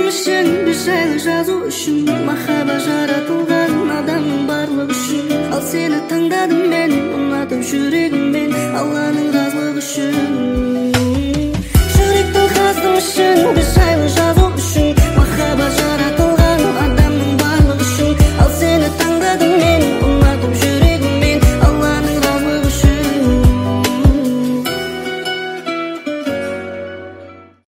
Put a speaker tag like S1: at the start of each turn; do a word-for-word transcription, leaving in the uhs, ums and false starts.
S1: үшін, бір жайлы жазу үшін, махаббат жаратылған адамның барлығы үшін. Ал сені таңдадым мен, ұнатып жүрегіммен, Алланың разылығы үшін. Жүректің қаздым үшін, бір жайлы жазу үшін, махаббат жаратылған адамның барлығы үшін. Ал сені таңдадым мен,